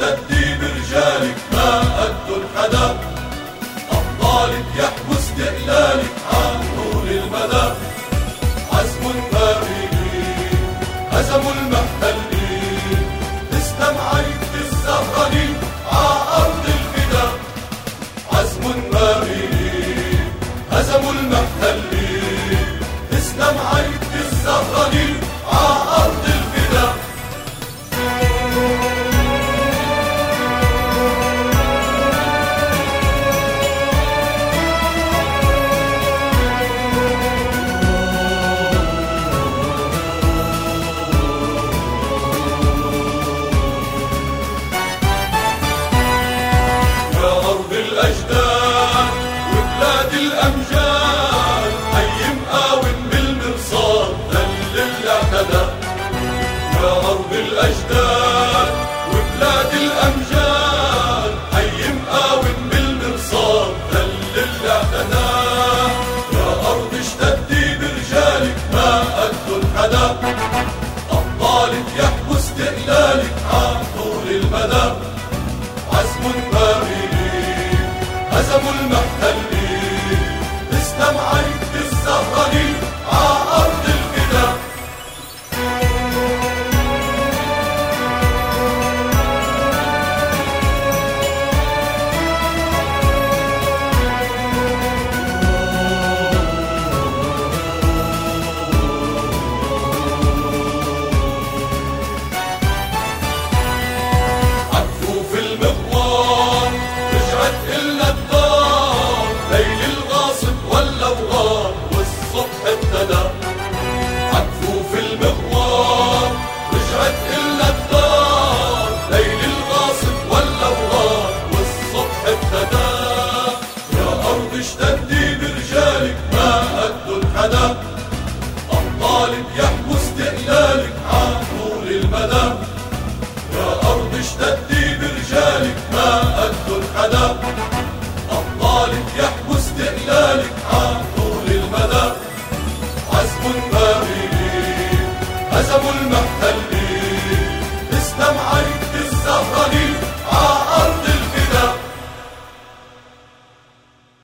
اشتدي برجالك ما قد الحدا، أبطالك يحكوا استقلالك عن طول المدى. عزم ما بيلين هزموا المحتلين، تسلم عيد الزهرانين ع أرض الفدا. عزم ما بيلين هزموا المحتلين، تسلم عيد الزهرانين ع أرض الفدا. الأجداد وبلاد الأمجاد، حي مقاوم بالمرصاد ذل الاعتداء. يا أرض الأجداد وبلاد الأمجاد، حي مقاوم بالمرصاد ذل الاعتداء. يا أرض اشتدي برجالك ما قد الحدا، أبطالك يحكوا استقلالك عن طول المدى. عزم ما بيلين هزموا المحتلين، تسلم عيد الزهرانين ع أرض الفدا. عكفوا في المغوار رجعت إلنا الدار، ليل الغاصب ولا وغار والصبح ابتدى. عكفوا في المغوار رجعت إلنا الدار، ليل الغاصب ولا وغار والصبح ابتدى. يا أرض اشتدي برجالك ما قد الحدا، أبطالك يحكوا استقلالك عن طول المدى. يا أرض اشتدي برجالك ما قد الحدا،